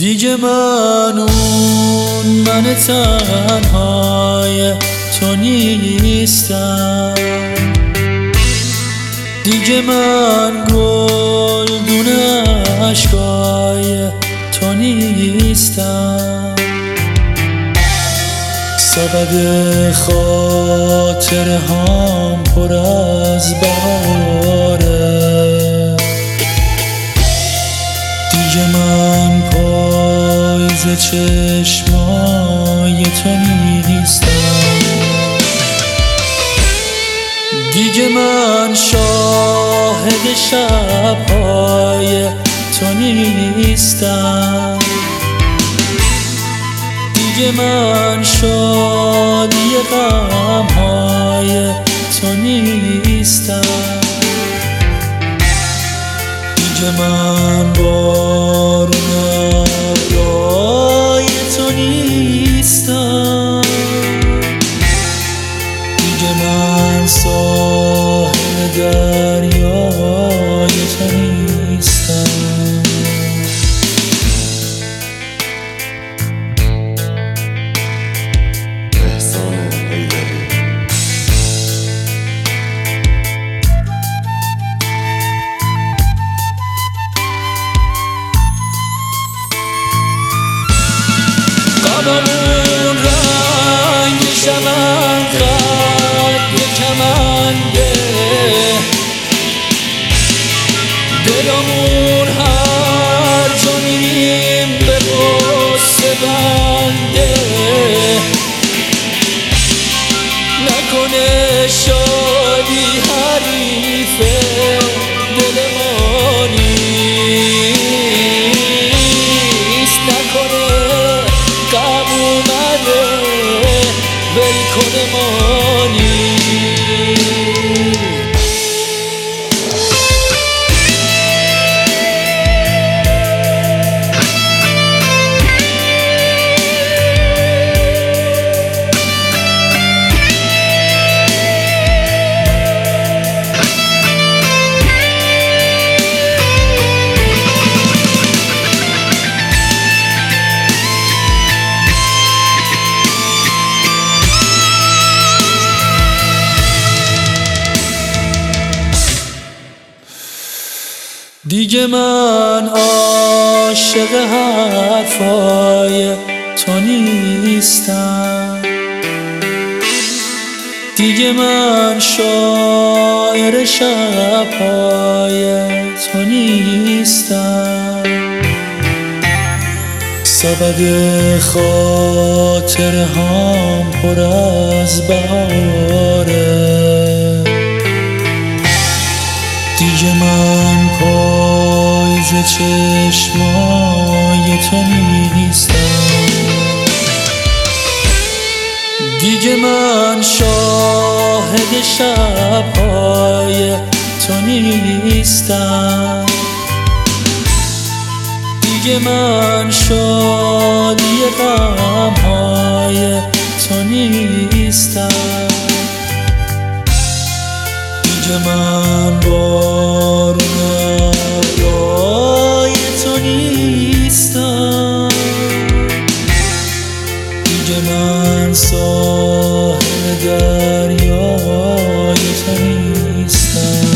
دیگه من اون من تنهای تو نیستم، دیگه من گلدون عشقای تو نیستم. سبد خاطر هم پر از بهاره، دیگه من پاییز چشمای تو نیستم، دیگه من شاهد شبهای تو نیستم، دیگه من شادی غمهای تو نیستم، دیگه من بارون ابرای تو نیستم، دیگه من ساحل دریای تو نیستم. غممون رنگ شمن قد کمنده، دلمون هر جا میریم به غصه بنده، نکنه شادی حریف دل ما نیست، نکنه غم اومده ول کنه مانی. دیگه من عاشق حرفای تو نیستم، دیگه من شاعر شبهای تو نیستم، سبد خاطر هم پر از بهاره، دیگه من پاییز چشمای تو نیستم، دیگه من شاهد شبهای تو نیستم، دیگه من شادی غمهای تو نیستم، دیگه من بارون ابرای تو نیستم، دیگه من ساحل دریای تو نیستم.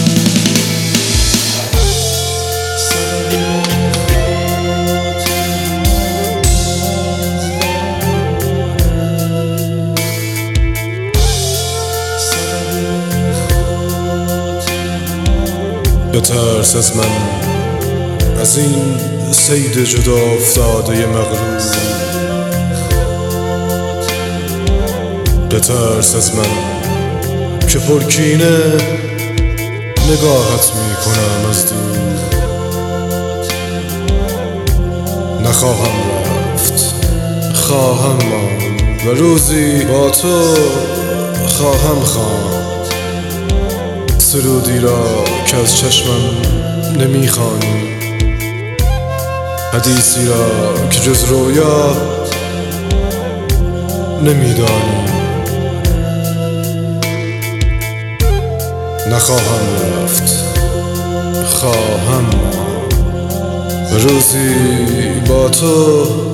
بترس از من، از این صید جدا افتاده مغرور، بترس از من که پرکینه نگاهت میکنم از دور، نخواهم رفت، خواهم ماند و روزی با تو خواهم خواند سرودی را که از چشمم نمیخوانی، حدیثی را که جز رویا نمیدانی. نخواهم رفت، خواهم روزی با تو